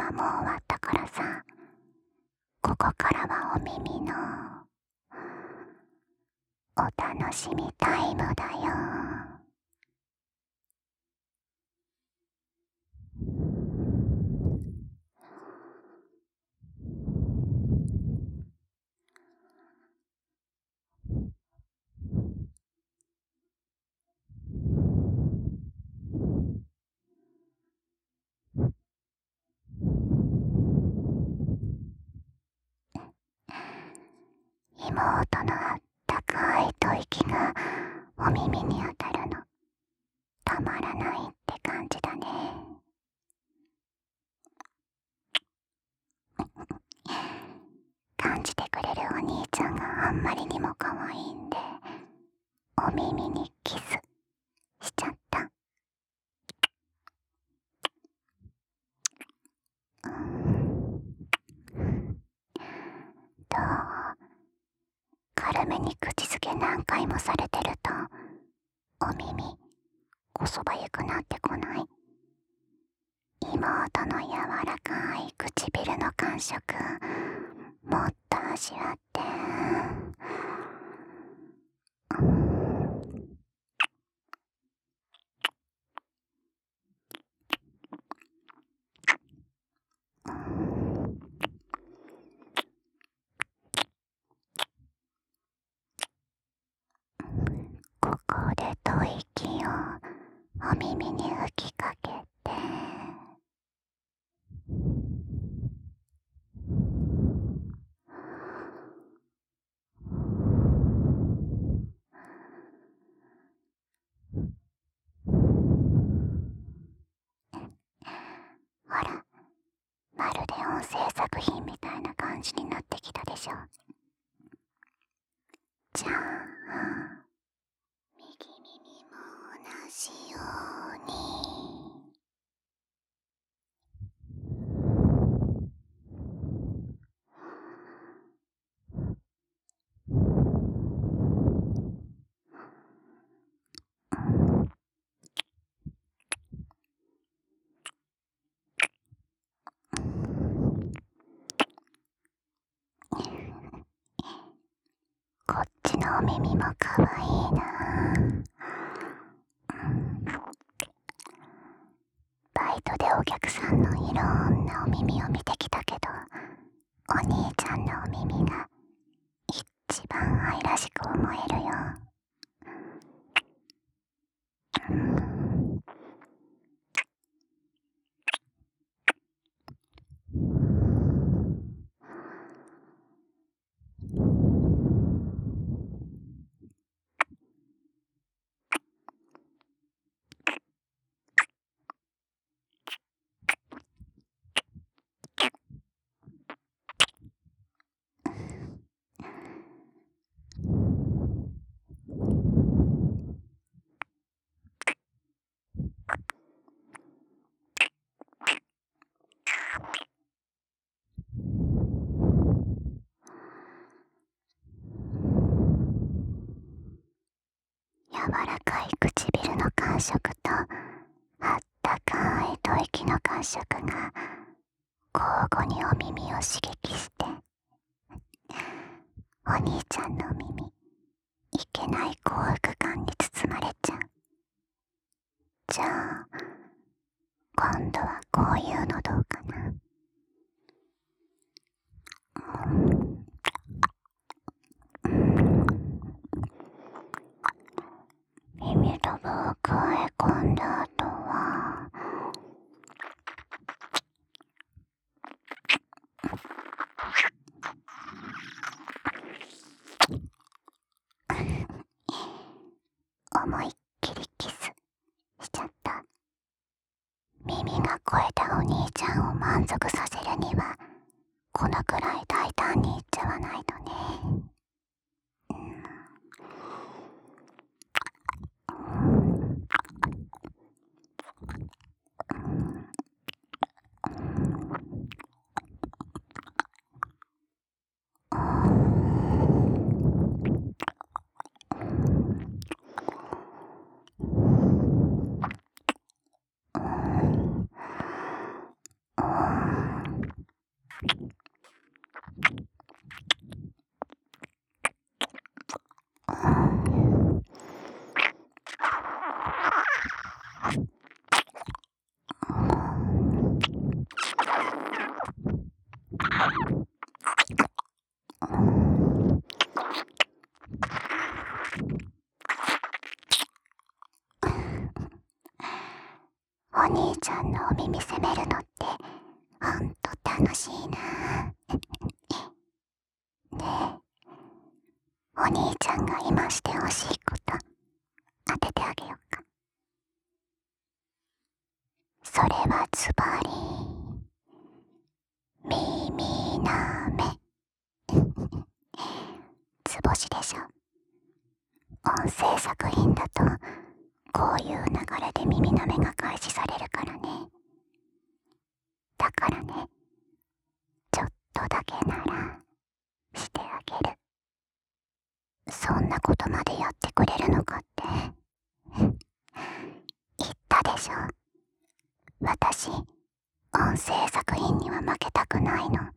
はもう終わったからさ、ここからはお耳のお楽しみタイムだよ。妹のあったかい吐息がお耳に当たるの、たまらないって感じだね。感じてくれるお兄ちゃんがあんまりにも可愛いんで、お耳にキスしちゃった。どう？軽めに口づけ何回もされてると、お耳こそばゆくなってこない？妹の柔らかい唇の感触、もっと味わって。ここで吐息をお耳に吹きかけて、ほら、まるで音声作品みたいな感じになってきたでしょ。じゃあ右耳も同じように。こっちのお耳もかわいいな。バイトでお客さんのいろんなお耳を見てきたけど、お兄ちゃんのお耳が一番愛らしく思えるよ。柔らかい唇の感触とあったかい吐息の感触が交互にお耳を刺激して、お兄ちゃんのお耳いけない幸福感に包まれちゃう。じゃあ今度はこういうのどうかな。耳たぶをくわえ込んだ後は、思いっきりキスしちゃった。耳が肥えたお兄ちゃんを満足させるには、このくらい大胆にいっちゃわないとね。 耳責めるのってほんと楽しいな。で、お兄ちゃんが今してほしいこと当ててあげようか。それはズバリ耳なめ。図星でしょ。音声作品だとこういう流れで耳なめが開始されるからね。だからね、ちょっとだけならしてあげる。そんなことまでやってくれるのかって言ったでしょ。私、音声作品には負けたくないの。